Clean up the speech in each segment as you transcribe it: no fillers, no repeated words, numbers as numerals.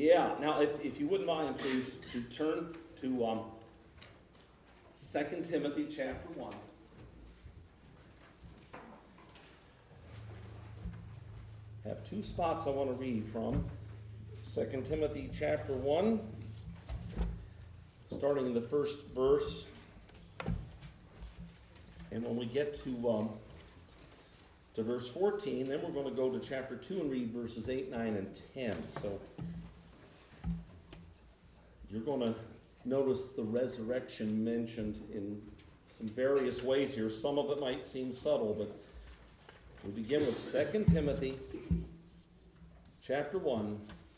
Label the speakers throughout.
Speaker 1: Yeah, now if you wouldn't mind, please, to turn to 2 Timothy chapter 1. I have two spots I want to read from. 2 Timothy chapter 1, starting in the first verse. And when we get to verse 14, then we're going to go to chapter 2 and read verses 8, 9, and 10. So you're going to notice the resurrection mentioned in some various ways here. Some of it might seem subtle, but we begin with 2 Timothy chapter 1,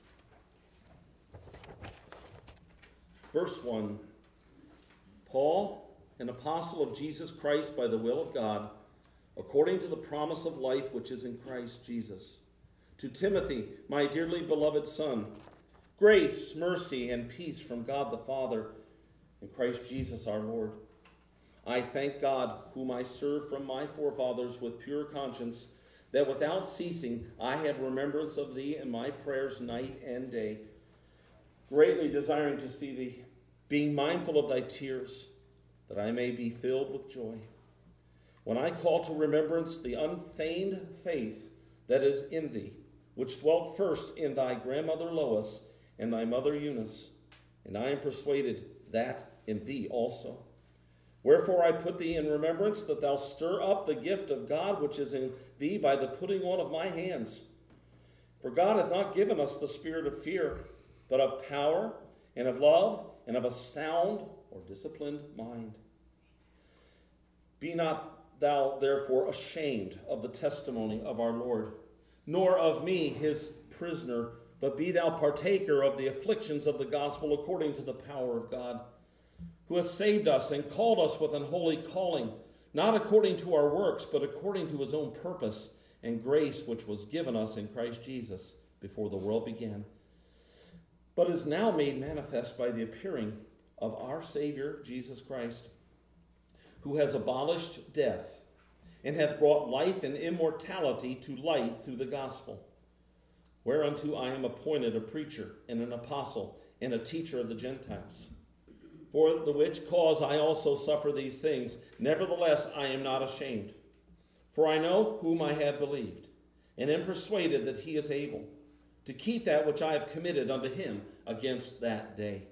Speaker 1: verse 1. Paul, an apostle of Jesus Christ by the will of God, according to the promise of life which is in Christ Jesus. To Timothy, my dearly beloved son, grace, mercy, and peace from God the Father and Christ Jesus our Lord. I thank God, whom I serve from my forefathers with pure conscience, that without ceasing I have remembrance of thee in my prayers night and day, greatly desiring to see thee, being mindful of thy tears, that I may be filled with joy. When I call to remembrance the unfeigned faith that is in thee, which dwelt first in thy grandmother Lois and thy mother Eunice, and I am persuaded that in thee also. Wherefore I put thee in remembrance that thou stir up the gift of God which is in thee by the putting on of my hands. For God hath not given us the spirit of fear, but of power and of love and of a sound or disciplined mind. Be not thou therefore ashamed of the testimony of our Lord, nor of me his prisoner, but be thou partaker of the afflictions of the gospel according to the power of God, who has saved us and called us with an holy calling, not according to our works, but according to his own purpose and grace which was given us in Christ Jesus before the world began, but is now made manifest by the appearing of our Savior Jesus Christ, who has abolished death and hath brought life and immortality to light through the gospel, whereunto I am appointed a preacher and an apostle and a teacher of the Gentiles. For the which cause I also suffer these things. Nevertheless, I am not ashamed. For I know whom I have believed, and am persuaded that he is able to keep that which I have committed unto him against that day.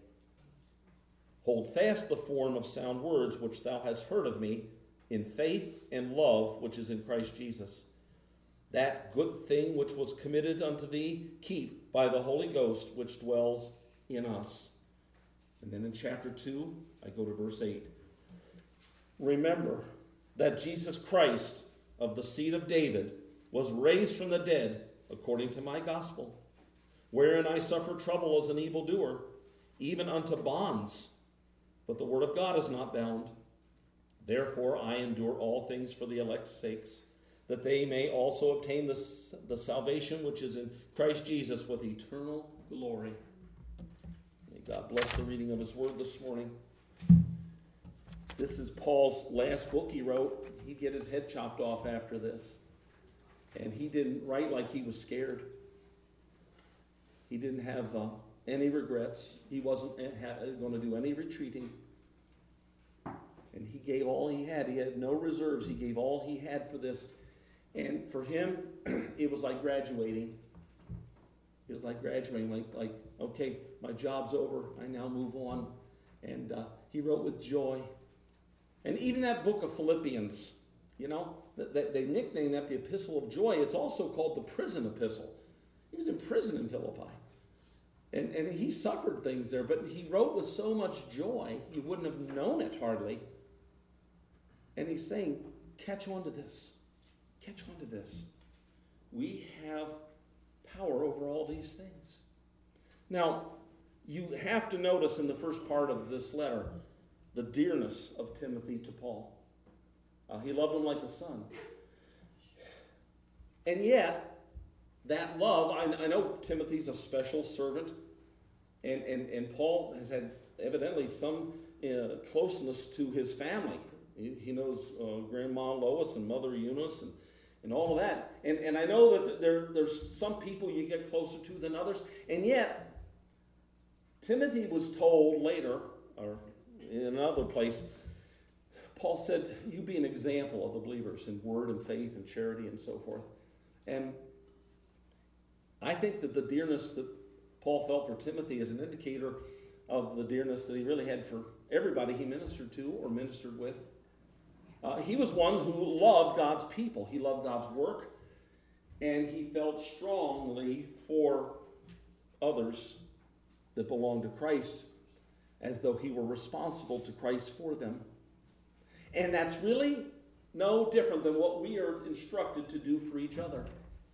Speaker 1: Hold fast the form of sound words which thou hast heard of me in faith and love which is in Christ Jesus. That good thing which was committed unto thee, keep by the Holy Ghost which dwells in us. And then in chapter 2, I go to verse 8. Remember that Jesus Christ of the seed of David was raised from the dead according to my gospel, wherein I suffer trouble as an evildoer, even unto bonds. But the word of God is not bound. Therefore I endure all things for the elect's sakes, that they may also obtain the salvation which is in Christ Jesus with eternal glory. May God bless the reading of his word this morning. This is Paul's last book he wrote. He'd get his head chopped off after this. And he didn't write like he was scared. He didn't have any regrets. He wasn't going to do any retreating. And he gave all he had. He had no reserves. He gave all he had for this. And for him, it was like graduating. It was like graduating, like okay, my job's over. I now move on. And he wrote with joy. And even that book of Philippians, you know, they nicknamed that the Epistle of Joy. It's also called the prison epistle. He was in prison in Philippi. And he suffered things there, but he wrote with so much joy, you wouldn't have known it hardly. And he's saying, catch on to this. Catch on to this. We have power over all these things. Now, you have to notice in the first part of this letter the dearness of Timothy to Paul. He loved him like a son. And yet, that love, I know Timothy's a special servant, and Paul has had evidently some closeness to his family. He knows Grandma Lois and Mother Eunice and all of that. And I know that there's some people you get closer to than others, and yet Timothy was told later, or in another place, Paul said, you be an example of the believers in word and faith and charity and so forth. And I think that the dearness that Paul felt for Timothy is an indicator of the dearness that he really had for everybody he ministered to or ministered with. He was one who loved God's people. He loved God's work, and he felt strongly for others that belonged to Christ as though he were responsible to Christ for them. And that's really no different than what we are instructed to do for each other.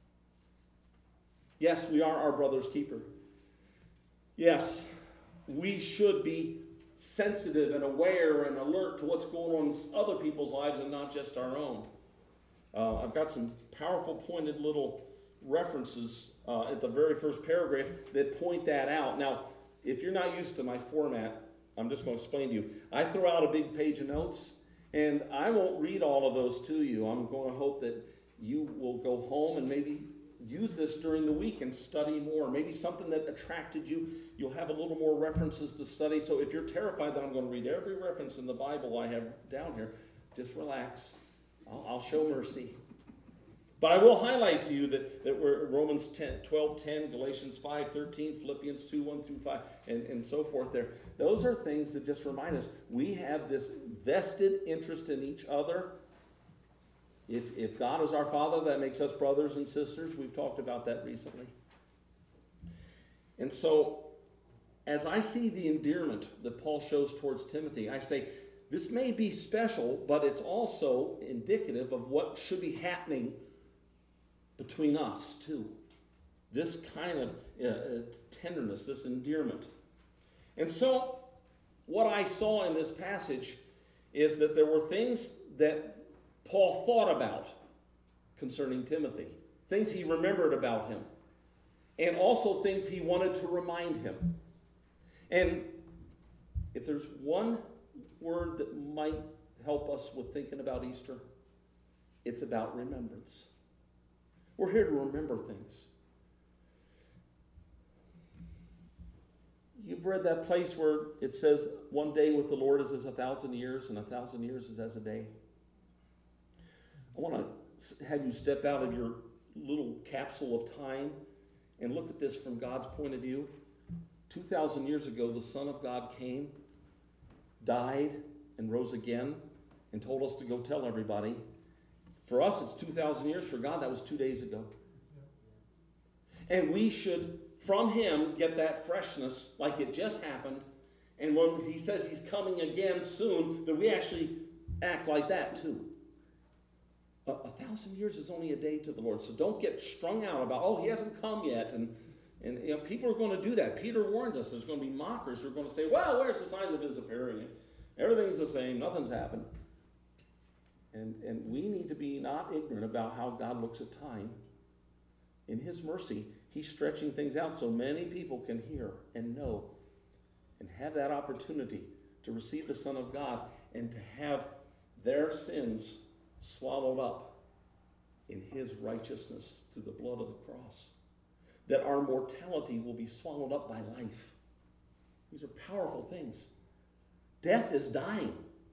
Speaker 1: Yes, we are our brother's keeper. Yes, we should be sensitive and aware and alert to what's going on in other people's lives and not just our own. I've got some powerful pointed little references at the very first paragraph that point that out. Now, if you're not used to my format, I'm just going to explain to you. I throw out a big page of notes, and I won't read all of those to you. I'm going to hope that you will go home and maybe use this during the week and study more. Maybe something that attracted you, you'll have a little more references to study. So if you're terrified that I'm going to read every reference in the Bible I have down here, just relax. I'll show mercy. But I will highlight to you that we're Romans 12:10, Galatians 5:13, Philippians 2:1 through 5, and so forth there. Those are things that just remind us we have this vested interest in each other. If God is our Father, that makes us brothers and sisters. We've talked about that recently. And so, as I see the endearment that Paul shows towards Timothy, I say, this may be special, but it's also indicative of what should be happening between us, too. This kind of tenderness, this endearment. And so, what I saw in this passage is that there were things that Paul thought about concerning Timothy, things he remembered about him, and also things he wanted to remind him. And if there's one word that might help us with thinking about Easter, it's about remembrance. We're here to remember things. You've read that place where it says, one day with the Lord is as 1,000 years, and 1,000 years is as a day. I want to have you step out of your little capsule of time and look at this from God's point of view. 2,000 years ago, the Son of God came, died, and rose again, and told us to go tell everybody. For us, it's 2,000 years. For God, that was 2 days ago. And we should, from him, get that freshness like it just happened. And when he says he's coming again soon, that we actually act like that too. 1,000 years is only a day to the Lord. So don't get strung out about, oh, he hasn't come yet. And you know, people are going to do that. Peter warned us there's going to be mockers who are going to say, well, where's the signs of his appearing? Everything's the same. Nothing's happened. And we need to be not ignorant about how God looks at time. In his mercy, he's stretching things out so many people can hear and know and have that opportunity to receive the Son of God and to have their sins swallowed up in his righteousness through the blood of the cross. That our mortality will be swallowed up by life. These are powerful things. Death is dying.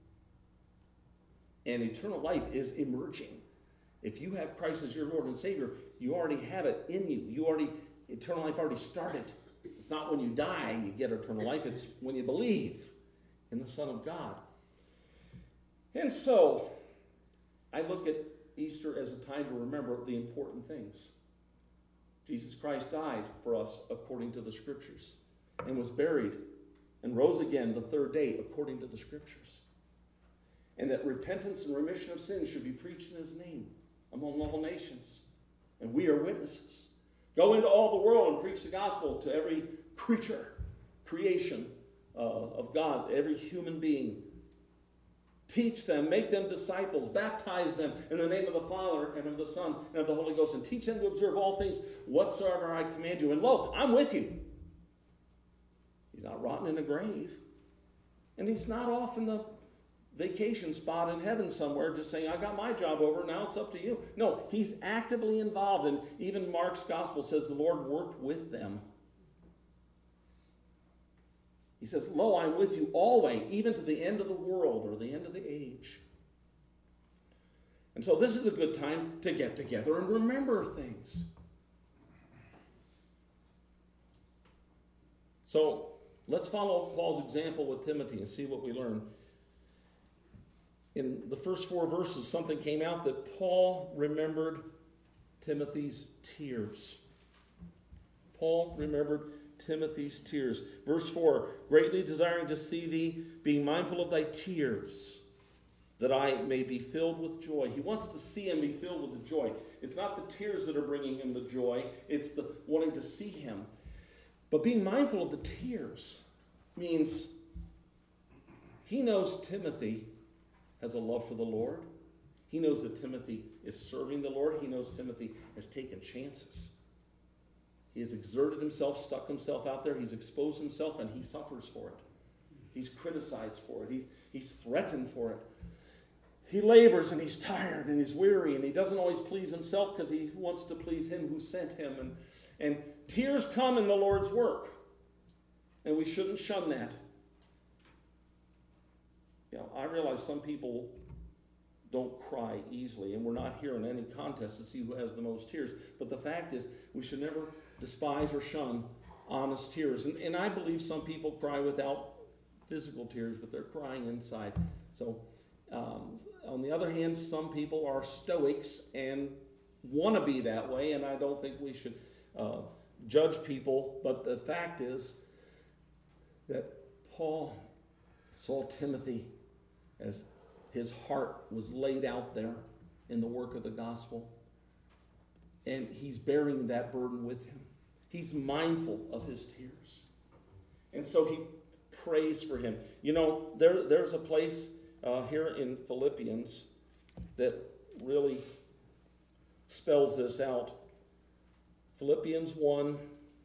Speaker 1: And eternal life is emerging. If you have Christ as your Lord and Savior, you already have it in you. Eternal life already started. It's not when you die you get eternal life. It's when you believe in the Son of God. And so, I look at Easter as a time to remember the important things. Jesus Christ died for us according to the Scriptures and was buried and rose again the third day according to the Scriptures. And that repentance and remission of sins should be preached in his name among all nations. And we are witnesses. Go into all the world and preach the gospel to every creation of God, every human being. Teach them, make them disciples, baptize them in the name of the Father and of the Son and of the Holy Ghost, and teach them to observe all things whatsoever I command you. And lo, I'm with you. He's not rotten in a grave. And he's not off in the vacation spot in heaven somewhere just saying, I got my job over, now it's up to you. No, he's actively involved. And even Mark's gospel says the Lord worked with them. He says, lo, I'm with you always, even to the end of the world or the end of the age. And so this is a good time to get together and remember things. So let's follow Paul's example with Timothy and see what we learn. In the first 4 verses, something came out that Paul remembered Timothy's tears. Paul remembered Timothy's tears. Verse 4, greatly desiring to see thee, being mindful of thy tears, that I may be filled with joy. He wants to see him be filled with the joy. It's not the tears that are bringing him the joy. It's the wanting to see him. But being mindful of the tears means he knows Timothy has a love for the Lord. He knows that Timothy is serving the Lord. He knows Timothy has taken chances. He has exerted himself, stuck himself out there. He's exposed himself, and he suffers for it. He's criticized for it. He's threatened for it. He labors, and he's tired, and he's weary, and he doesn't always please himself because he wants to please him who sent him. And tears come in the Lord's work, and we shouldn't shun that. You know, I realize some people don't cry easily, and we're not here in any contest to see who has the most tears. But the fact is, we should never despise or shun honest tears. And I believe some people cry without physical tears, but they're crying inside. So, on the other hand, some people are stoics and want to be that way, and I don't think we should judge people. But the fact is that Paul saw Timothy as his heart was laid out there in the work of the gospel. And he's bearing that burden with him. He's mindful of his tears. And so he prays for him. You know, there's a place here in Philippians that really spells this out. Philippians 1,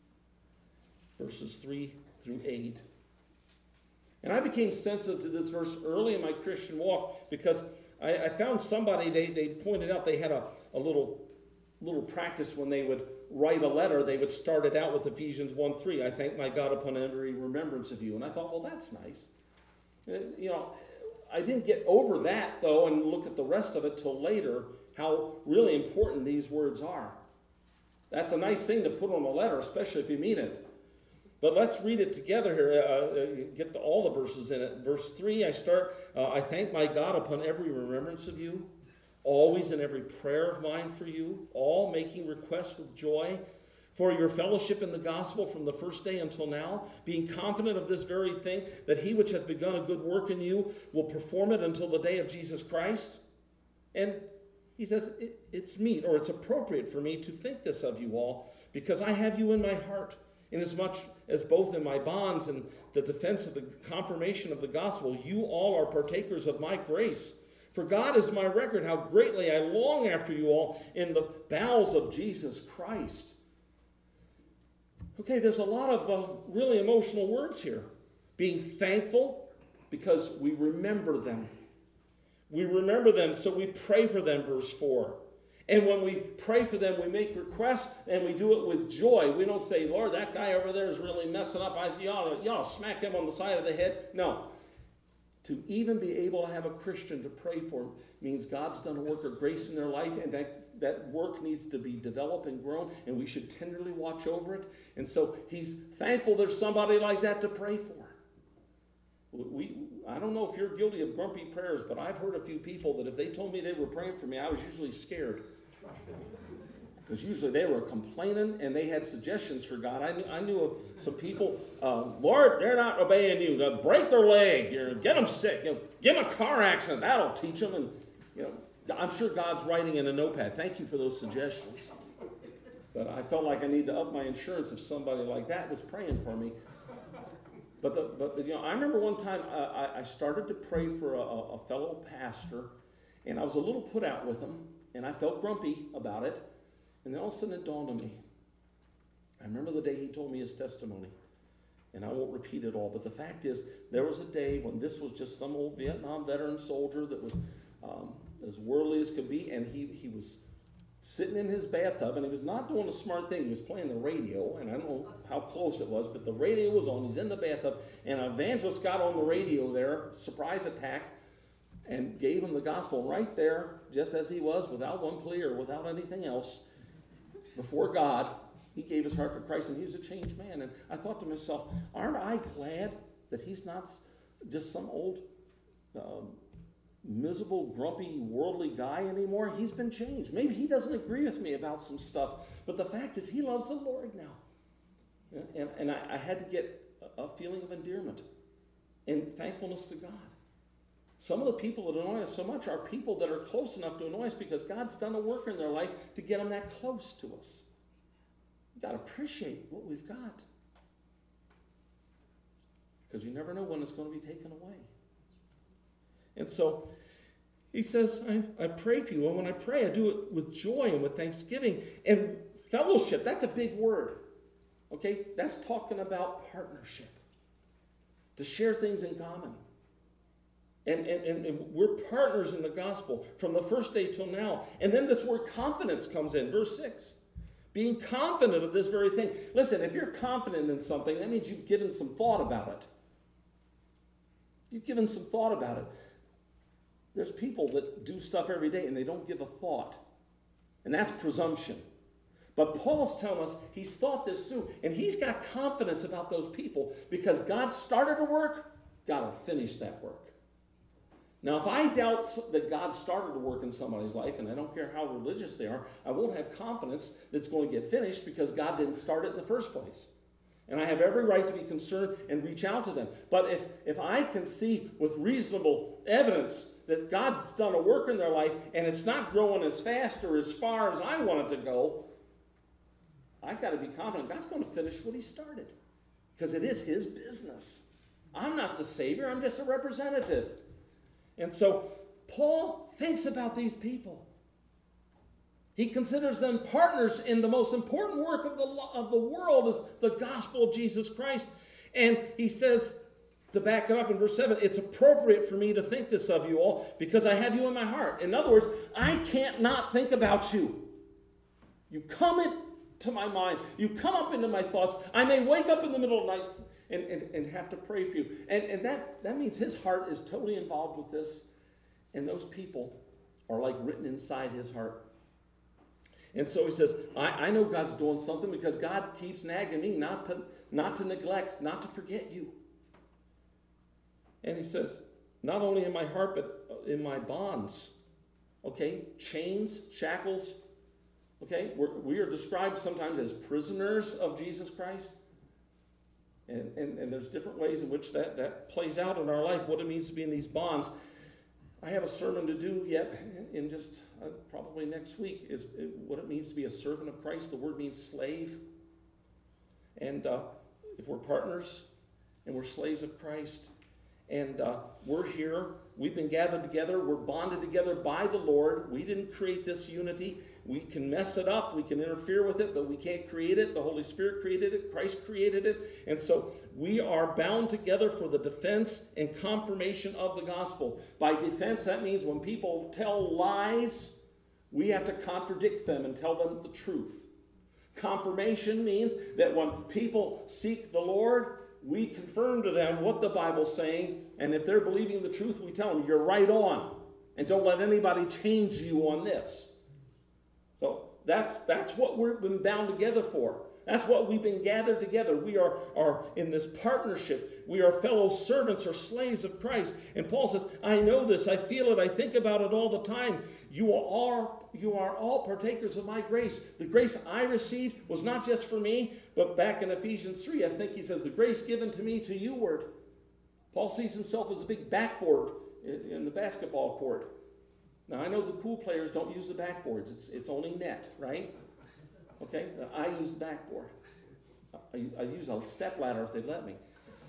Speaker 1: verses 3 through 8. And I became sensitive to this verse early in my Christian walk because I found somebody, they pointed out they had a little practice when they would write a letter. They would start it out with Ephesians 1:3. I thank my God upon every remembrance of you. And I thought, well, that's nice. And, you know, I didn't get over that, though, and look at the rest of it till later, how really important these words are. That's a nice thing to put on a letter, especially if you mean it. But let's read it together here, get all the verses in it. Verse 3, I thank my God upon every remembrance of you, always in every prayer of mine for you, all making requests with joy for your fellowship in the gospel from the first day until now, being confident of this very thing, that he which hath begun a good work in you will perform it until the day of Jesus Christ. And he says, it's meet, or it's appropriate for me to think this of you all, because I have you in my heart, inasmuch as both in my bonds and the defense of the confirmation of the gospel, you all are partakers of my grace. For God is my record, how greatly I long after you all in the bowels of Jesus Christ. Okay, there's a lot of really emotional words here. Being thankful because we remember them. We remember them, so we pray for them, verse 4. And when we pray for them, we make requests, and we do it with joy. We don't say, Lord, that guy over there is really messing up. You ought to smack him on the side of the head. No. To even be able to have a Christian to pray for means God's done a work of grace in their life, and that work needs to be developed and grown, and we should tenderly watch over it. And so he's thankful there's somebody like that to pray for. I don't know if you're guilty of grumpy prayers, but I've heard a few people that if they told me they were praying for me, I was usually scared. Because usually they were complaining and they had suggestions for God. I knew of some people, Lord, they're not obeying you. Break their leg, get them sick, give them a car accident, that'll teach them. And I'm sure God's writing in a notepad. Thank you for those suggestions. But I felt like I need to up my insurance if somebody like that was praying for me. But I remember one time I started to pray for a fellow pastor, and I was a little put out with him, and I felt grumpy about it. And then all of a sudden it dawned on me. I remember the day he told me his testimony, and I won't repeat it all. But the fact is, there was a day when this was just some old Vietnam veteran soldier that was as worldly as could be, and he was sitting in his bathtub, and he was not doing a smart thing. He was playing the radio, and I don't know how close it was, but the radio was on. He's in the bathtub, and an evangelist got on the radio there, surprise attack, and gave him the gospel right there, just as he was, without one plea or without anything else. Before God, he gave his heart to Christ, and he was a changed man. And I thought to myself, aren't I glad that he's not just some old miserable, grumpy, worldly guy anymore? He's been changed. Maybe he doesn't agree with me about some stuff, but the fact is he loves the Lord now. And I had to get a feeling of endearment and thankfulness to God. Some of the people that annoy us so much are people that are close enough to annoy us because God's done a work in their life to get them that close to us. We've got to appreciate what we've got, because you never know when it's going to be taken away. And so he says, I pray for you. And when I pray, I do it with joy and with thanksgiving. And fellowship, that's a big word. Okay? That's talking about partnership. To share things in common. And we're partners in the gospel from the first day till now. And then this word confidence comes in, verse 6. Being confident of this very thing. Listen, if you're confident in something, that means you've given some thought about it. You've given some thought about it. There's people that do stuff every day and they don't give a thought. And that's presumption. But Paul's telling us he's thought this through. And he's got confidence about those people because God started a work, God will finish that work. Now, if I doubt that God started a work in somebody's life, and I don't care how religious they are, I won't have confidence that it's going to get finished because God didn't start it in the first place. And I have every right to be concerned and reach out to them. But if I can see with reasonable evidence that God's done a work in their life and it's not growing as fast or as far as I want it to go, I've got to be confident God's going to finish what he started. Because it is his business. I'm not the Savior. I'm just a representative. And so Paul thinks about these people. He considers them partners in the most important work of the world is the gospel of Jesus Christ. And he says, to back it up in verse 7, it's appropriate for me to think this of you all because I have you in my heart. In other words, I can't not think about you. You come into my mind. You come up into my thoughts. I may wake up in the middle of the night and have to pray for you. And that means his heart is totally involved with this. And those people are like written inside his heart. And so he says, I know God's doing something because God keeps nagging me not to neglect, not to forget you. And he says, not only in my heart, but in my bonds. Okay? Chains, shackles. Okay? We are described sometimes as prisoners of Jesus Christ. And there's different ways in which that plays out in our life, what it means to be in these bonds. I have a sermon to do yet in just probably next week, is what it means to be a servant of Christ. The word means slave. And if we're partners and we're slaves of Christ, and we're here, we've been gathered together, we're bonded together by the Lord. We didn't create this unity. We can mess it up, we can interfere with it, but we can't create it. The Holy Spirit created it, Christ created it. And so we are bound together for the defense and confirmation of the gospel. By defense, that means when people tell lies, we have to contradict them and tell them the truth. Confirmation means that when people seek the Lord, we confirm to them what the Bible's saying, and if they're believing the truth, we tell them, you're right on, and don't let anybody change you on this. So that's what we've been bound together for. That's what we've been gathered together. We are in this partnership. We are fellow servants or slaves of Christ. And Paul says, I know this, I feel it, I think about it all the time. You are all partakers of my grace. The grace I received was not just for me, but back in Ephesians 3, I think he says, the grace given to me to youward. Paul sees himself as a big backboard in the basketball court. Now, I know the cool players don't use the backboards. It's only net, right? Okay, I use the backboard. I use a step ladder if they'd let me.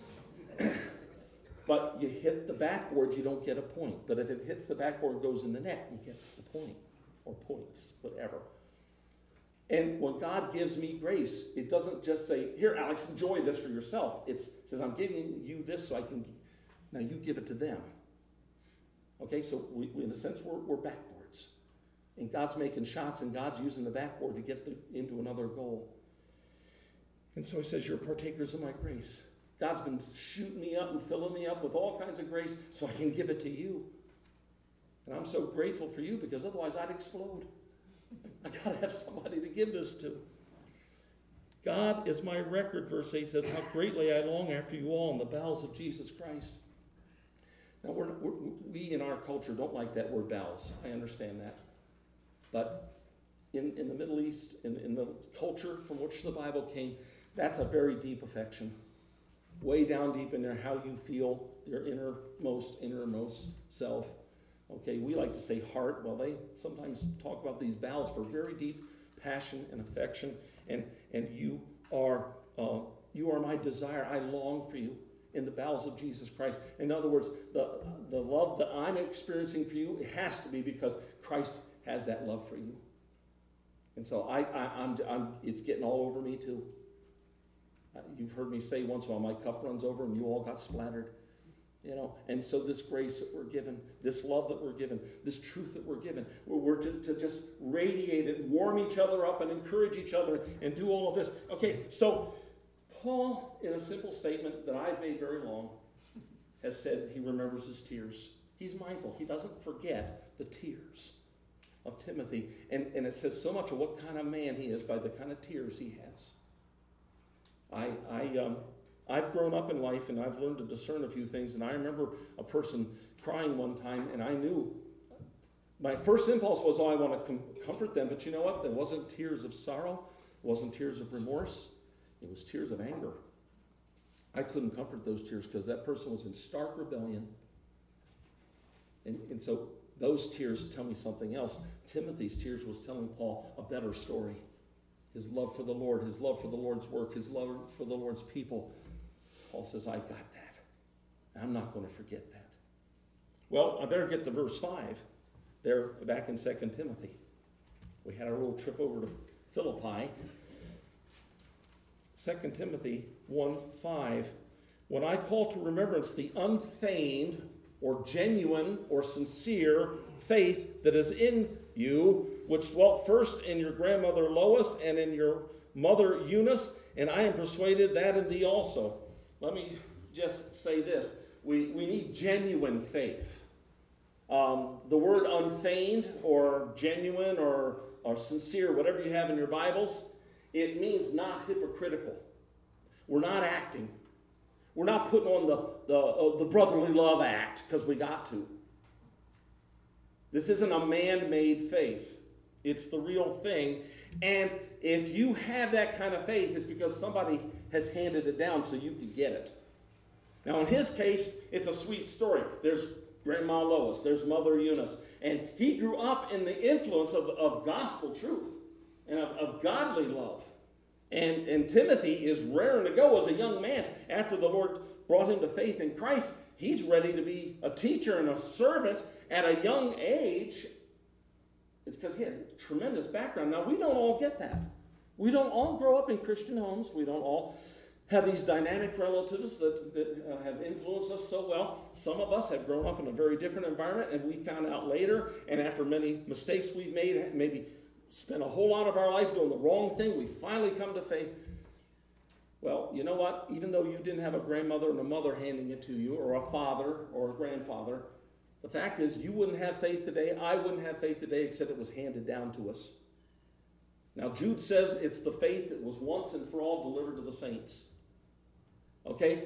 Speaker 1: But you hit the backboard, you don't get a point. But if it hits the backboard and goes in the net, you get the point. Or points, whatever. And when God gives me grace, it doesn't just say, here, Alex, enjoy this for yourself. It says, I'm giving you this so I can, now you give it to them. Okay, so we in a sense, we're backboards. And God's making shots, and God's using the backboard to get into another goal. And so he says, you're partakers of my grace. God's been shooting me up and filling me up with all kinds of grace so I can give it to you. And I'm so grateful for you, because otherwise I'd explode. I got to have somebody to give this to. God is my record, verse 8 says, how greatly I long after you all in the bowels of Jesus Christ. Now, we in our culture don't like that word bowels. I understand that. But in the Middle East, in the culture from which the Bible came, that's a very deep affection. Way down deep in there, how you feel, your innermost self. Okay, we like to say heart. Well, they sometimes talk about these bowels for very deep passion and affection. And you are my desire. I long for you in the bowels of Jesus Christ. In other words, the love that I'm experiencing for you, it has to be because Christ has that love for you. And so it's getting all over me too. You've heard me say once while my cup runs over and you all got splattered. You know, and so this grace that we're given, this love that we're given, this truth that we're given, we're to just radiate it, warm each other up and encourage each other and do all of this. Okay, so Paul, in a simple statement that I've made very long, has said he remembers his tears. He's mindful. He doesn't forget the tears of Timothy. And it says so much of what kind of man he is by the kind of tears he has. I've grown up in life, and I've learned to discern a few things, and I remember a person crying one time, and I knew, my first impulse was, I want to comfort them, but you know what? There wasn't tears of sorrow, it wasn't tears of remorse, it was tears of anger. I couldn't comfort those tears because that person was in stark rebellion. And so those tears tell me something else. Timothy's tears was telling Paul a better story. His love for the Lord, his love for the Lord's work, his love for the Lord's people. Paul says, I got that. I'm not going to forget that. Well, I better get to verse 5. There, back in 2 Timothy. We had a little trip over to Philippi. 2 Timothy 1:5. When I call to remembrance the unfeigned or genuine or sincere faith that is in you, which dwelt first in your grandmother Lois and in your mother Eunice, and I am persuaded that in thee also. Let me just say this. We need genuine faith. The word unfeigned or genuine or sincere, whatever you have in your Bibles, it means not hypocritical. We're not acting. We're not putting on the brotherly love act because we got to. This isn't a man-made faith. It's the real thing. And if you have that kind of faith, it's because somebody has handed it down so you could get it. Now, in his case, it's a sweet story. There's Grandma Lois. There's Mother Eunice. And he grew up in the influence of gospel truth and of godly love. And Timothy is raring to go as a young man. After the Lord brought him to faith in Christ, he's ready to be a teacher and a servant at a young age. It's because he had a tremendous background. Now, we don't all get that. We don't all grow up in Christian homes. We don't all have these dynamic relatives that have influenced us so well. Some of us have grown up in a very different environment, and we found out later, and after many mistakes we've made, maybe spent a whole lot of our life doing the wrong thing, we finally come to faith. Well, you know what? Even though you didn't have a grandmother and a mother handing it to you, or a father or a grandfather, the fact is you wouldn't have faith today, I wouldn't have faith today, except it was handed down to us. Now, Jude says it's the faith that was once and for all delivered to the saints. Okay?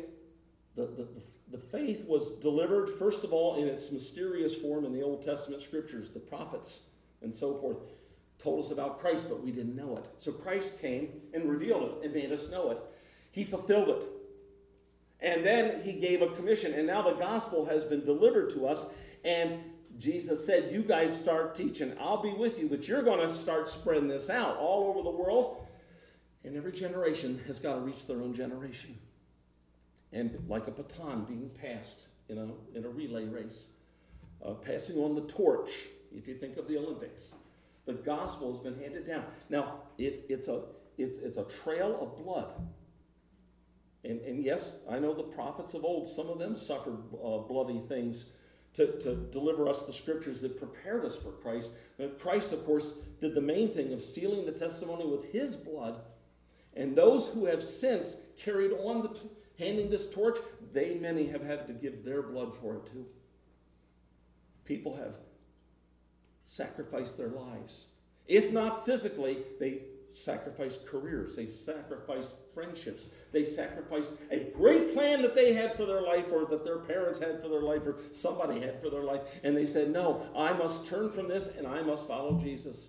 Speaker 1: The faith was delivered, first of all, in its mysterious form in the Old Testament scriptures. The prophets and so forth told us about Christ, but we didn't know it. So Christ came and revealed it and made us know it. He fulfilled it. And then he gave a commission, and now the gospel has been delivered to us, and Jesus said, you guys start teaching. I'll be with you, but you're going to start spreading this out all over the world. And every generation has got to reach their own generation. And like a baton being passed in a relay race, passing on the torch, if you think of the Olympics. The gospel has been handed down. Now, it's a trail of blood. And yes, I know the prophets of old, some of them suffered bloody things to deliver us the scriptures that prepared us for Christ. Now, Christ, of course, did the main thing of sealing the testimony with his blood. And those who have since carried on handing this torch, many have had to give their blood for it too. People have sacrificed their lives. If not physically, they sacrificed careers. They sacrificed friendships. They sacrificed a great plan that they had for their life, or that their parents had for their life, or somebody had for their life. And they said, no, I must turn from this and I must follow Jesus.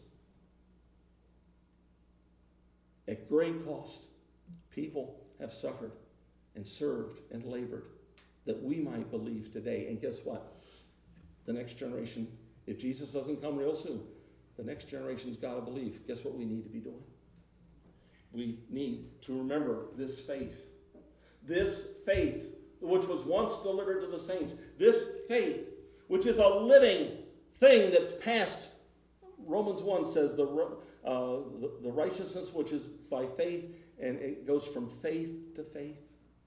Speaker 1: At great cost, people have suffered and served and labored that we might believe today. And guess what? The next generation, if Jesus doesn't come real soon, the next generation's got to believe. Guess what we need to be doing? We need to remember this faith. This faith, which was once delivered to the saints. This faith, which is a living thing that's passed. Romans 1 says the righteousness which is by faith, and it goes from faith to faith.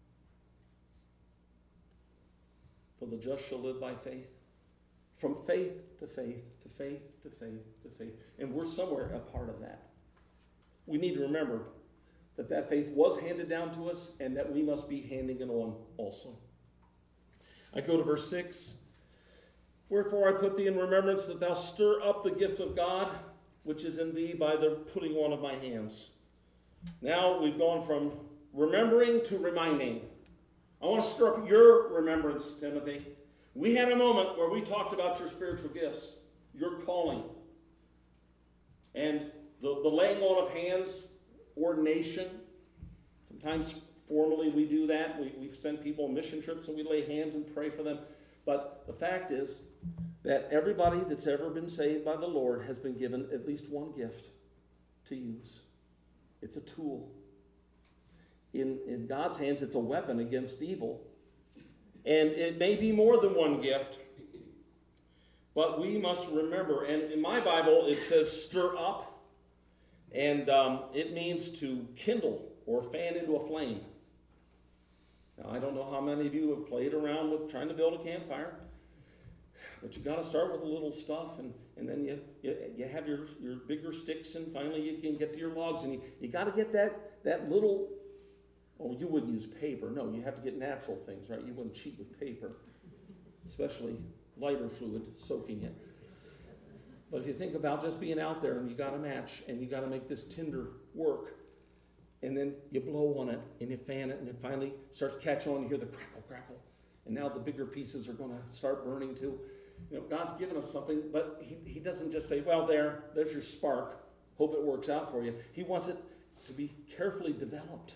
Speaker 1: For the just shall live by faith. From faith to faith to faith to faith to faith. And we're somewhere a part of that. We need to remember that that faith was handed down to us and that we must be handing it on also. I go to verse 6. Wherefore I put thee in remembrance that thou stir up the gift of God, which is in thee by the putting on of my hands. Now we've gone from remembering to reminding. I want to stir up your remembrance, Timothy. We had a moment where we talked about your spiritual gifts, your calling, and the laying on of hands, ordination. Sometimes formally we do that. We've sent people on mission trips and we lay hands and pray for them. But the fact is that everybody that's ever been saved by the Lord has been given at least one gift to use. It's a tool. In God's hands, it's a weapon against evil. And it may be more than one gift, but we must remember. And in my Bible, it says stir up, and it means to kindle or fan into a flame. Now, I don't know how many of you have played around with trying to build a campfire, but you got to start with a little stuff, and then you have your bigger sticks, and finally you can get to your logs, and you got to get that little. Oh, you wouldn't use paper. No, you have to get natural things, right? You wouldn't cheat with paper, especially lighter fluid soaking it. But if you think about just being out there and you got a match and you got to make this tinder work, and then you blow on it and you fan it and it finally starts to catch on, you hear the crackle, crackle, and now the bigger pieces are going to start burning too. You know, God's given us something, but he doesn't just say, well, there's your spark. Hope it works out for you. He wants it to be carefully developed.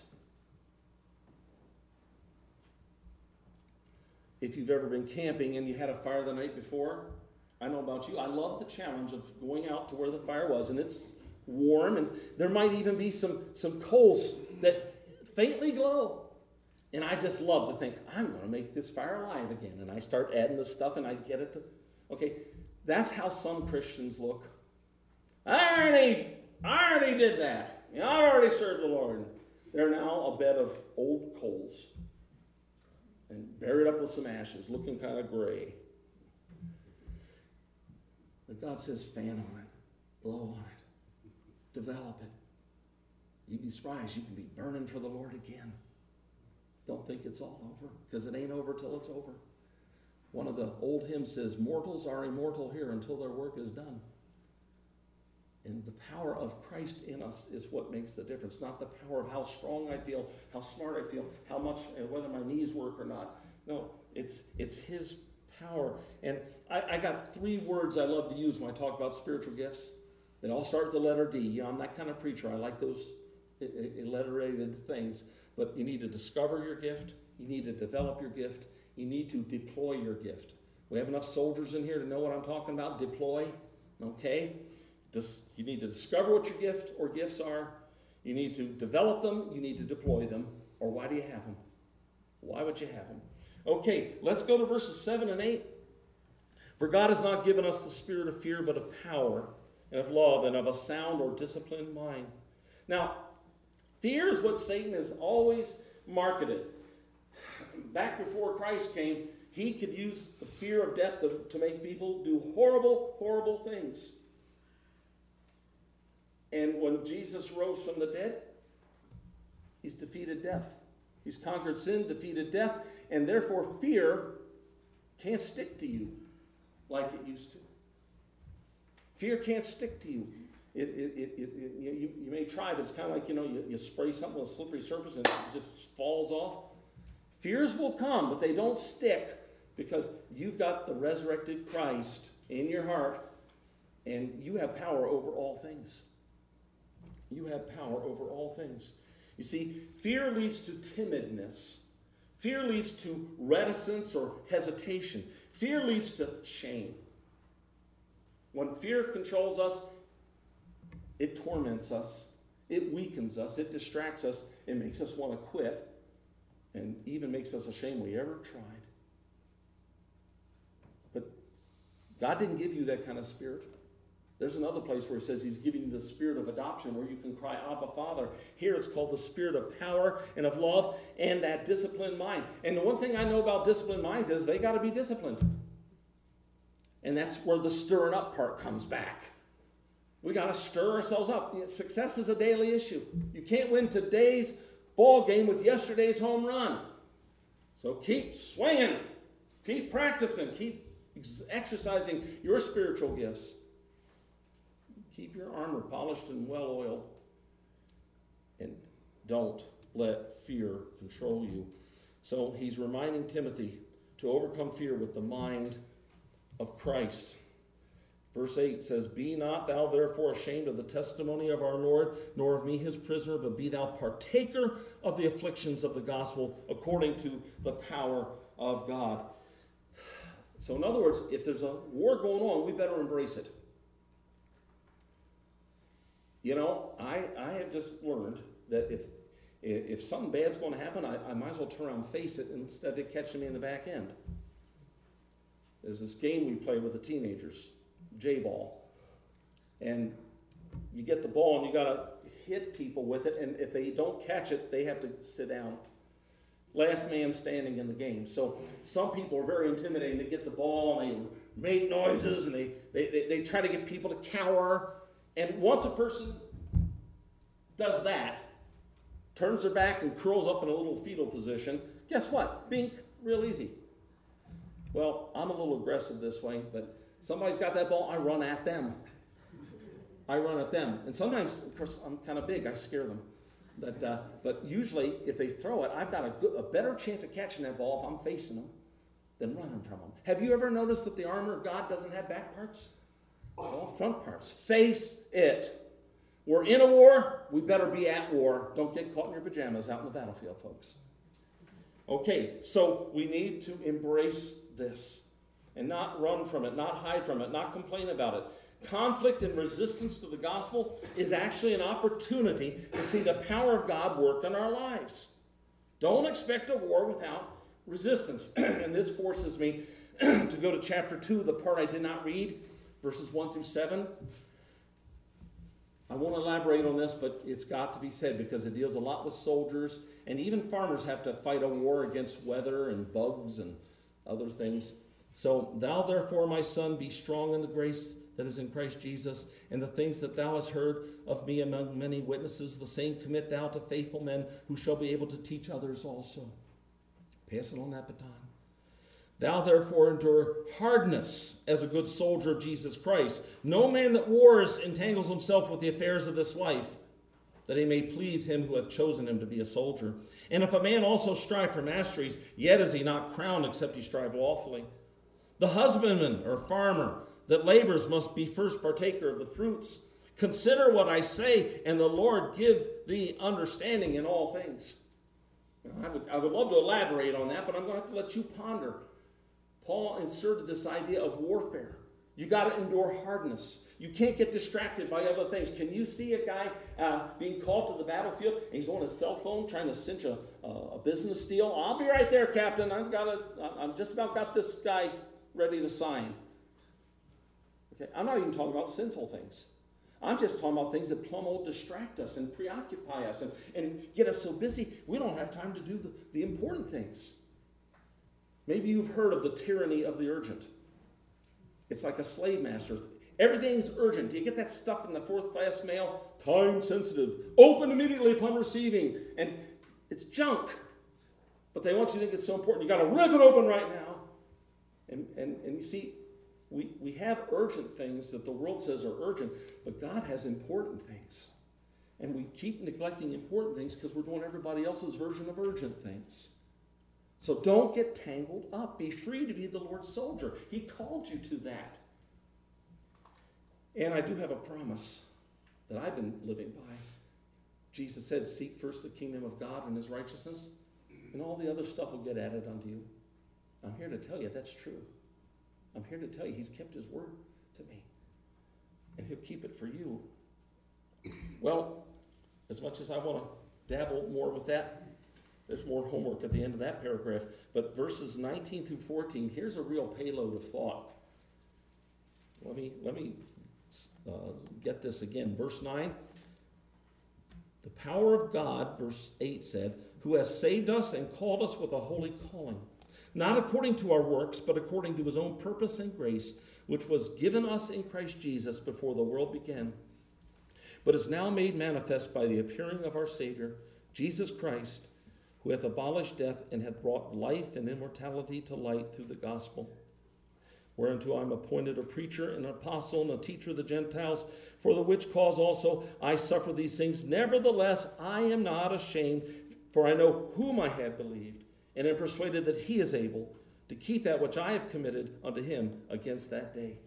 Speaker 1: If you've ever been camping and you had a fire the night before, I know about you, I love the challenge of going out to where the fire was, and it's warm, and there might even be some coals that faintly glow. And I just love to think, I'm going to make this fire alive again. And I start adding the stuff, and I get it to, okay, that's how some Christians look. I already did that. You know, I already served the Lord. They're now a bed of old coals and buried up with some ashes, looking kind of gray. But God says, fan on it, blow on it, develop it. You'd be surprised, you can be burning for the Lord again. Don't think it's all over, because it ain't over till it's over. One of the old hymns says, mortals are immortal here until their work is done. And the power of Christ in us is what makes the difference, not the power of how strong I feel, how smart I feel, how much, whether my knees work or not. No, it's His power. And I got 3 words I love to use when I talk about spiritual gifts. They all start with the letter D. You know, I'm that kind of preacher. I like those alliterated things. But you need to discover your gift. You need to develop your gift. You need to deploy your gift. We have enough soldiers in here to know what I'm talking about. Deploy, okay? You need to discover what your gift or gifts are. You need to develop them. You need to deploy them. Or why do you have them? Why would you have them? Okay, let's go to verses 7 and 8. For God has not given us the spirit of fear, but of power and of love and of a sound or disciplined mind. Now, fear is what Satan has always marketed. Back before Christ came, He could use the fear of death to make people do horrible, horrible things. And when Jesus rose from the dead, he's defeated death. He's conquered sin, defeated death, and therefore fear can't stick to you like it used to. Fear can't stick to you. You may try, but it's kind of like, you spray something on a slippery surface and it just falls off. Fears will come, but they don't stick because you've got the resurrected Christ in your heart and you have power over all things. You have power over all things. You see, fear leads to timidness. Fear leads to reticence or hesitation. Fear leads to shame. When fear controls us, it torments us, it weakens us, it distracts us, it makes us want to quit, and even makes us ashamed we ever tried. But God didn't give you that kind of spirit. There's another place where it says he's giving you the spirit of adoption where you can cry, Abba, Father. Here it's called the spirit of power and of love and that disciplined mind. And the one thing I know about disciplined minds is they got to be disciplined. And that's where the stirring up part comes back. We got to stir ourselves up. Success is a daily issue. You can't win today's ball game with yesterday's home run. So keep swinging. Keep practicing. Keep exercising your spiritual gifts. Keep your armor polished and well oiled. And don't let fear control you. So he's reminding Timothy to overcome fear with the mind of Christ. Verse 8 says, Be not thou therefore ashamed of the testimony of our Lord, nor of me his prisoner, but be thou partaker of the afflictions of the gospel according to the power of God. So in other words, if there's a war going on, we better embrace it. I have just learned that if something bad's going to happen, I might as well turn around and face it instead of it catching me in the back end. There's this game we play with the teenagers, J-ball. And you get the ball and you got to hit people with it, and if they don't catch it, they have to sit down. Last man standing in the game. So some people are very intimidating. They get the ball and they make noises and they try to get people to cower. And once a person does that, turns their back and curls up in a little fetal position, guess what? Bink, real easy. Well, I'm a little aggressive this way, but somebody's got that ball, I run at them. And sometimes, of course, I'm kind of big, I scare them. But usually, if they throw it, I've got a better chance of catching that ball if I'm facing them than running from them. Have you ever noticed that the armor of God doesn't have back parts? It's all front parts. Face it. We're in a war. We better be at war. Don't get caught in your pajamas out in the battlefield, folks. Okay, so we need to embrace this and not run from it, not hide from it, not complain about it. Conflict and resistance to the gospel is actually an opportunity to see the power of God work in our lives. Don't expect a war without resistance. And this forces me to go to chapter 2, the part I did not read, verses 1 through 7. I won't elaborate on this, but it's got to be said because it deals a lot with soldiers, and even farmers have to fight a war against weather and bugs and other things. So, thou therefore, my son, be strong in the grace that is in Christ Jesus, and the things that thou hast heard of me among many witnesses, the same commit thou to faithful men who shall be able to teach others also. Passing on that baton. Thou therefore endure hardness as a good soldier of Jesus Christ. No man that wars entangles himself with the affairs of this life, that he may please him who hath chosen him to be a soldier. And if a man also strive for masteries, yet is he not crowned except he strive lawfully. The husbandman or farmer that labors must be first partaker of the fruits. Consider what I say, and the Lord give thee understanding in all things. I would love to elaborate on that, but I'm going to have to let you ponder. Paul inserted this idea of warfare. You got to endure hardness. You can't get distracted by other things. Can you see a guy being called to the battlefield and he's on his cell phone trying to cinch a business deal? I'll be right there, Captain. I've just about got this guy ready to sign. Okay, I'm not even talking about sinful things. I'm just talking about things that plumb will distract us and preoccupy us and get us so busy we don't have time to do the important things. Maybe you've heard of the tyranny of the urgent. It's like a slave master. Everything's urgent. Do you get that stuff in the 4th class mail? Time sensitive. Open immediately upon receiving. And it's junk. But they want you to think it's so important. You got to rip it open right now. And you see, we have urgent things that the world says are urgent, but God has important things. And we keep neglecting important things because we're doing everybody else's version of urgent things. So don't get tangled up. Be free to be the Lord's soldier. He called you to that. And I do have a promise that I've been living by. Jesus said, seek first the kingdom of God and his righteousness, and all the other stuff will get added unto you. I'm here to tell you that's true. I'm here to tell you he's kept his word to me. And he'll keep it for you. Well, as much as I want to dabble more with that, there's more homework at the end of that paragraph. But verses 19 through 14, here's a real payload of thought. Let me get this again. Verse 9, the power of God, verse 8 said, who has saved us and called us with a holy calling, not according to our works, but according to his own purpose and grace, which was given us in Christ Jesus before the world began, but is now made manifest by the appearing of our Savior, Jesus Christ, who hath abolished death and hath brought life and immortality to light through the gospel, whereunto I am appointed a preacher and an apostle and a teacher of the Gentiles, for the which cause also I suffer these things. Nevertheless, I am not ashamed, for I know whom I have believed, and am persuaded that he is able to keep that which I have committed unto him against that day.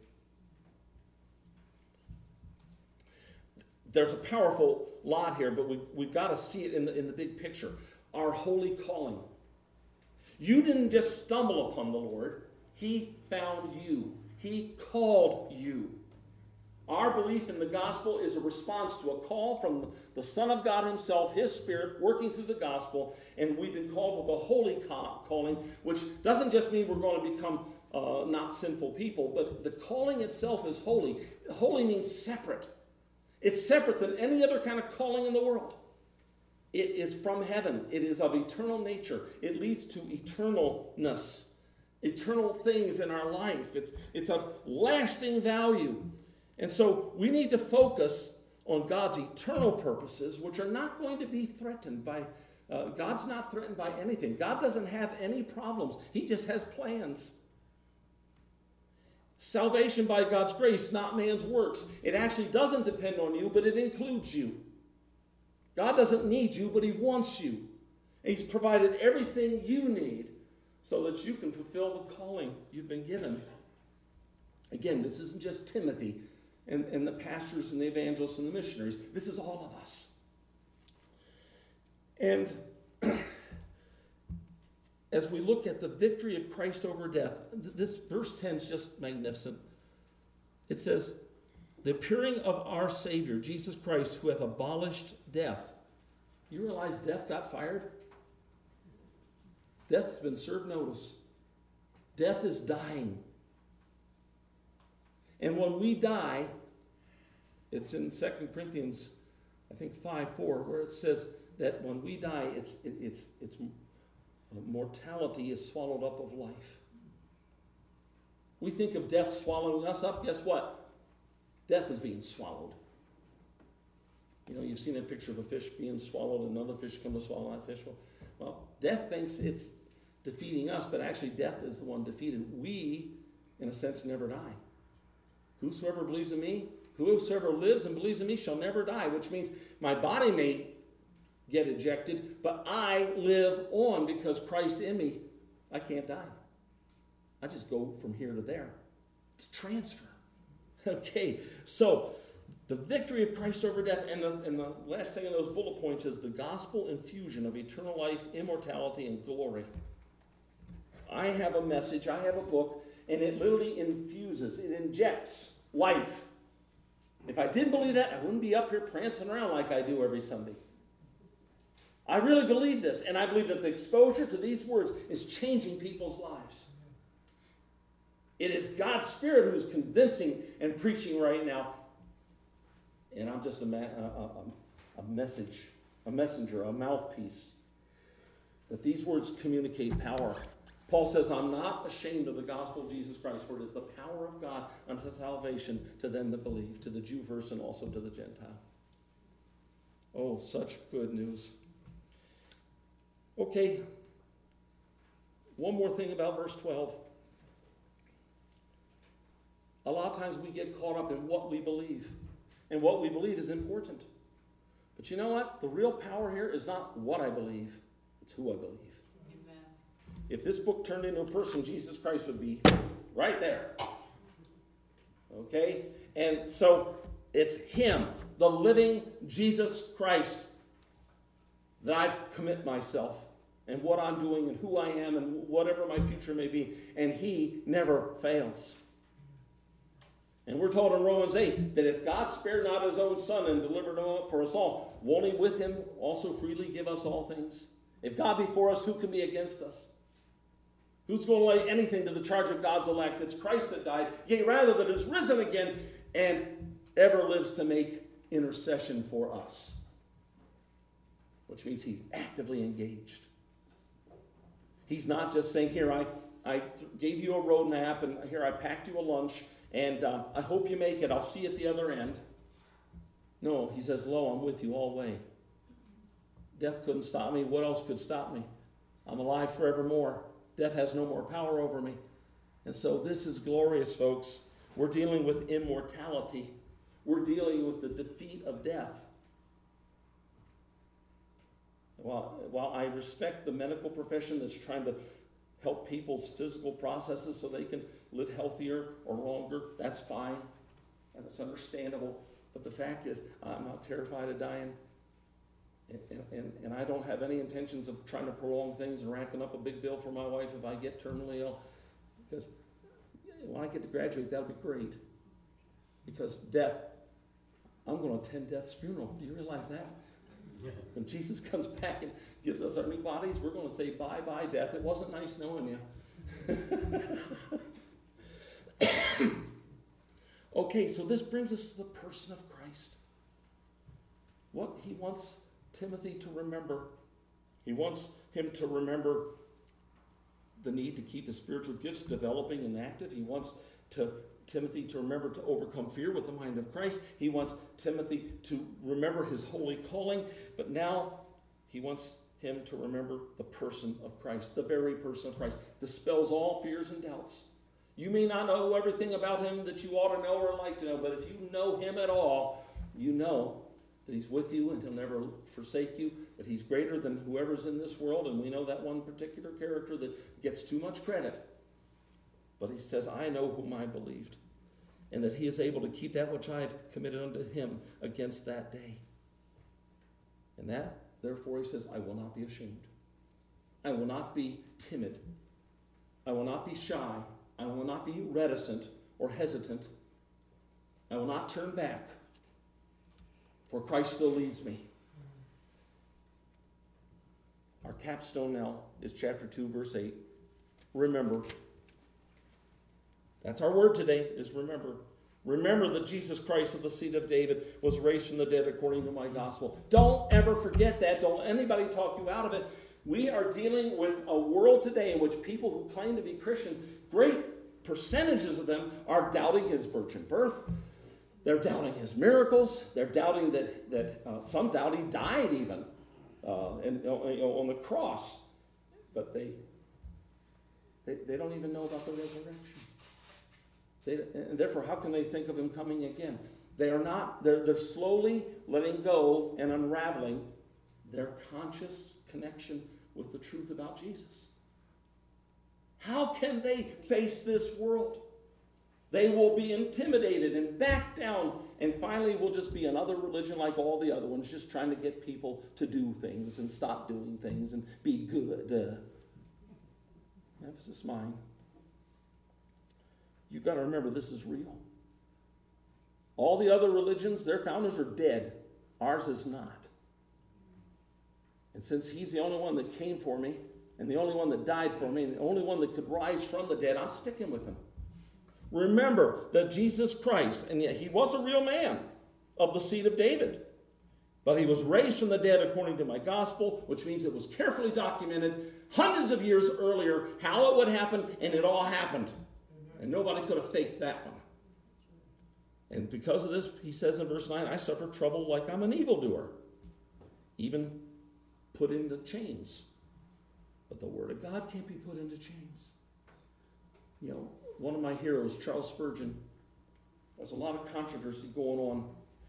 Speaker 1: There's a powerful lot here, but we've got to see it in the big picture. Our holy calling. You didn't just stumble upon the Lord. He found you. He called you. Our belief in the gospel is a response to a call from the Son of God himself, his Spirit, working through the gospel, and we've been called with a holy calling, which doesn't just mean we're going to become not sinful people, but the calling itself is holy. Holy means separate. It's separate than any other kind of calling in the world. It is from heaven. It is of eternal nature. It leads to eternalness, eternal things in our life. It's of lasting value. And so we need to focus on God's eternal purposes, which are not going to be threatened by, God's not threatened by anything. God doesn't have any problems. He just has plans. Salvation by God's grace, not man's works. It actually doesn't depend on you, but it includes you. God doesn't need you, but he wants you. And he's provided everything you need so that you can fulfill the calling you've been given. Again, this isn't just Timothy and the pastors and the evangelists and the missionaries. This is all of us. And as we look at the victory of Christ over death, this verse 10 is just magnificent. It says, the appearing of our Savior, Jesus Christ, who hath abolished death. You realize death got fired? Death's been served notice. Death is dying. And when we die, it's in 2 Corinthians, I think 5:4, where it says that when we die, it's mortality is swallowed up of life. We think of death swallowing us up. Guess what? Death is being swallowed. You know, you've seen a picture of a fish being swallowed and another fish come to swallow that fish. Well, death thinks it's defeating us, but actually death is the one defeated. We, in a sense, never die. Whosoever believes in me, whosoever lives and believes in me shall never die, which means my body may get ejected, but I live on because Christ in me, I can't die. I just go from here to there. It's a transfer. Okay, so the victory of Christ over death, and the last thing in those bullet points is the gospel infusion of eternal life, immortality, and glory. I have a message, I have a book, and it literally infuses, it injects life. If I didn't believe that, I wouldn't be up here prancing around like I do every Sunday. I really believe this, and I believe that the exposure to these words is changing people's lives. It is God's Spirit who is convincing and preaching right now. And I'm just a messenger, a mouthpiece. That these words communicate power. Paul says, I'm not ashamed of the gospel of Jesus Christ, for it is the power of God unto salvation to them that believe, to the Jew first and also to the Gentile. Oh, such good news. Okay, one more thing about verse 12. A lot of times we get caught up in what we believe, and what we believe is important. But you know what? The real power here is not what I believe, it's who I believe. If this book turned into a person, Jesus Christ would be right there. Okay? And so it's him, the living Jesus Christ, that I commit myself and what I'm doing and who I am and whatever my future may be. And he never fails. And we're told in Romans 8 that if God spared not his own son and delivered him up for us all, won't he with him also freely give us all things? If God be for us, who can be against us? Who's going to lay anything to the charge of God's elect? It's Christ that died, yea, rather that is risen again and ever lives to make intercession for us. Which means he's actively engaged. He's not just saying, here, I gave you a road map, and here I packed you a lunch, and I hope you make it. I'll see you at the other end. No, he says, lo, I'm with you all the way. Death couldn't stop me. What else could stop me? I'm alive forevermore. Death has no more power over me. And so this is glorious, folks. We're dealing with immortality. We're dealing with the defeat of death. While I respect the medical profession that's trying to help people's physical processes so they can live healthier or longer, that's fine. And it's understandable. But the fact is, I'm not terrified of dying. And I don't have any intentions of trying to prolong things and racking up a big bill for my wife if I get terminally ill. Because when I get to graduate, that'll be great. Because death, I'm going to attend death's funeral. Do you realize that? Yeah. When Jesus comes back and gives us our new bodies, we're going to say, bye-bye, death. It wasn't nice knowing you. Okay, so this brings us to the person of Christ. What he wants Timothy to remember. He wants him to remember the need to keep his spiritual gifts developing and active. He wants Timothy to remember to overcome fear with the mind of Christ. He wants Timothy to remember his holy calling. But now he wants him to remember the person of Christ, the very person of Christ. Dispels all fears and doubts. You may not know everything about him that you ought to know or like to know, but if you know him at all, you know that he's with you and he'll never forsake you, that he's greater than whoever's in this world, and we know that one particular character that gets too much credit. But he says, I know whom I believed, and that he is able to keep that which I have committed unto him against that day. And that, therefore, he says, I will not be ashamed. I will not be timid. I will not be shy. I will not be reticent or hesitant. I will not turn back. For Christ still leads me. Our capstone now is chapter 2, verse 8. Remember. That's our word today, is remember. Remember that Jesus Christ of the seed of David was raised from the dead according to my gospel. Don't ever forget that. Don't anybody talk you out of it. We are dealing with a world today in which people who claim to be Christians, great percentages of them are doubting his virgin birth. They're doubting his miracles. They're doubting that some doubt he died even on the cross. But they don't even know about the resurrection. And therefore, how can they think of him coming again? They are not. They're slowly letting go and unraveling their conscious connection with the truth about Jesus. How can they face this world? They will be intimidated and back down, and finally will just be another religion like all the other ones, just trying to get people to do things and stop doing things and be good. Emphasis mine. You've got to remember this is real. All the other religions, their founders are dead. Ours is not. And since he's the only one that came for me, and the only one that died for me, and the only one that could rise from the dead, I'm sticking with him. Remember that Jesus Christ, and yet he was a real man of the seed of David. But he was raised from the dead according to my gospel, which means it was carefully documented hundreds of years earlier how it would happen, and it all happened. And nobody could have faked that one. And because of this, he says in verse 9, I suffer trouble like I'm an evildoer, even put into chains. But the word of God can't be put into chains. You know, one of my heroes, Charles Spurgeon, there's a lot of controversy going on.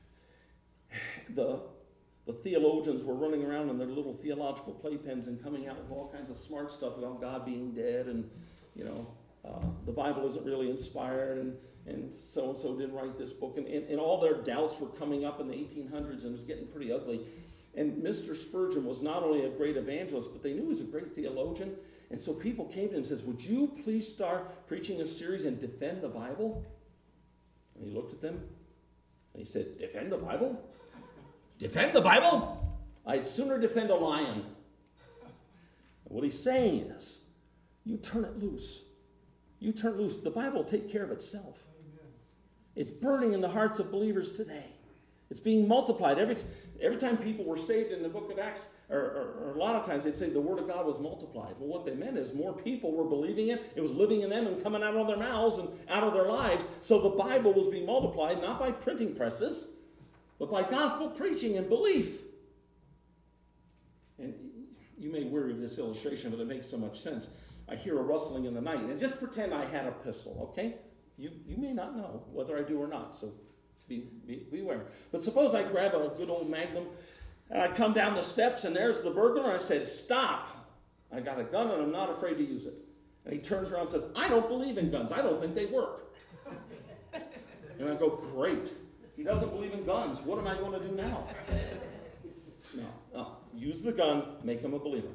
Speaker 1: The theologians were running around in their little theological playpens and coming out with all kinds of smart stuff about God being dead, and, you know, the Bible isn't really inspired, and so-and-so didn't write this book. And all their doubts were coming up in the 1800s, and it was getting pretty ugly. And Mr. Spurgeon was not only a great evangelist, but they knew he was a great theologian. And so people came to him and says, would you please start preaching a series and defend the Bible? And he looked at them, and he said, defend the Bible? Defend the Bible? I'd sooner defend a lion. And what he's saying is, you turn it loose. You turn it loose. The Bible will take care of itself. Amen. It's burning in the hearts of believers today. It's being multiplied. Every time people were saved in the book of Acts, or a lot of times they'd say the word of God was multiplied. Well, what they meant is more people were believing it. It was living in them and coming out of their mouths and out of their lives. So the Bible was being multiplied, not by printing presses, but by gospel preaching and belief. And you may weary of this illustration, but it makes so much sense. I hear a rustling in the night, and just pretend I had a pistol, okay? You may not know whether I do or not, so beware. But suppose I grab a good old Magnum, and I come down the steps, and there's the burglar. I said, stop. I got a gun, and I'm not afraid to use it. And he turns around and says, I don't believe in guns. I don't think they work. And I go, great. He doesn't believe in guns. What am I going to do now? No. Use the gun. Make him a believer.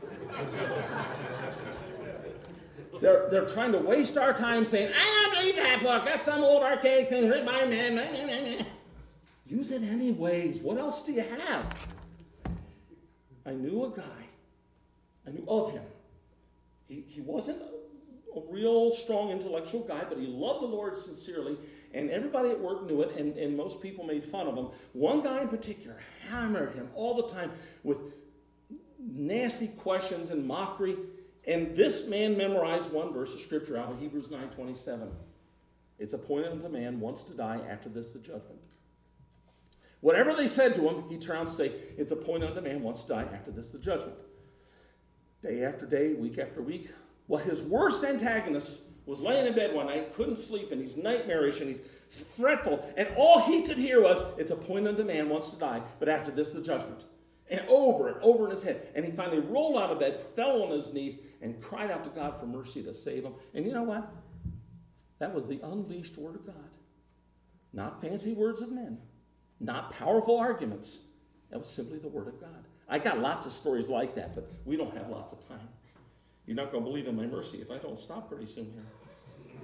Speaker 1: They're trying to waste our time saying, I don't believe that book. That's some old archaic thing written by a man. Use it anyways. What else do you have? I knew a guy. I knew of him. He wasn't a real strong intellectual guy, but he loved the Lord sincerely, and everybody at work knew it, and most people made fun of him. One guy in particular hammered him all the time with nasty questions and mockery. And this man memorized one verse of scripture out of Hebrews 9:27. It's appointed unto man once to die, after this the judgment. Whatever they said to him, he turned around and say, it's appointed unto man once to die, after this the judgment. Day after day, week after week. Well, his worst antagonist was laying in bed one night, couldn't sleep, and he's nightmarish, and he's fretful, and all he could hear was, it's appointed unto man once to die, but after this the judgment. And over in his head. And he finally rolled out of bed, fell on his knees, and cried out to God for mercy to save him. And you know what? That was the unleashed word of God. Not fancy words of men. Not powerful arguments. That was simply the word of God. I got lots of stories like that, but we don't have lots of time. You're not going to believe in my mercy if I don't stop pretty soon here.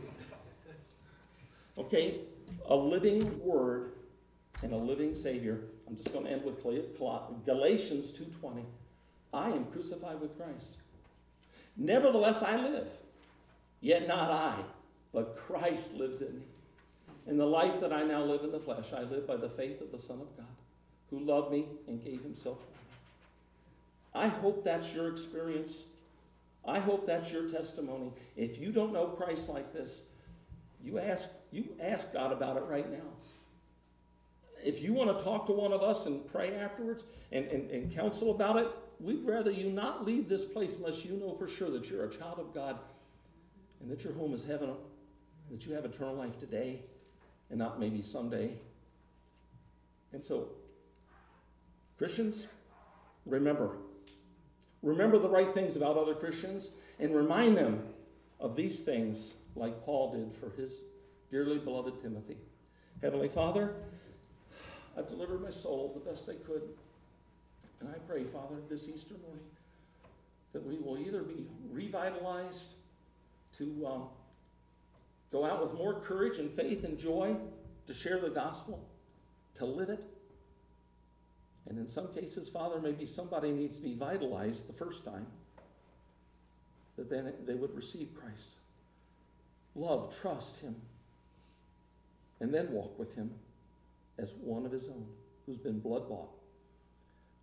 Speaker 1: Okay, a living word and a living Savior. I'm just going to end with Galatians 2:20. I am crucified with Christ. Nevertheless I live, yet not I, but Christ lives in me. In the life that I now live in the flesh, I live by the faith of the Son of God, who loved me and gave himself for me. I hope that's your experience. I hope that's your testimony. If you don't know Christ like this, you ask God about it right now. If you want to talk to one of us and pray afterwards and counsel about it, we'd rather you not leave this place unless you know for sure that you're a child of God and that your home is heaven, that you have eternal life today and not maybe someday. And so, Christians, remember the right things about other Christians and remind them of these things like Paul did for his dearly beloved Timothy. Heavenly Father, I've delivered my soul the best I could. And I pray, Father, this Easter morning that we will either be revitalized to go out with more courage and faith and joy to share the gospel, to live it. And in some cases, Father, maybe somebody needs to be vitalized the first time, that then they would receive Christ. Love, trust him, and then walk with him as one of his own who's been blood-bought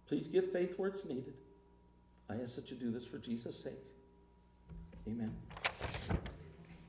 Speaker 1: Please give faith where it's needed. I ask that you do this for Jesus' sake. Amen.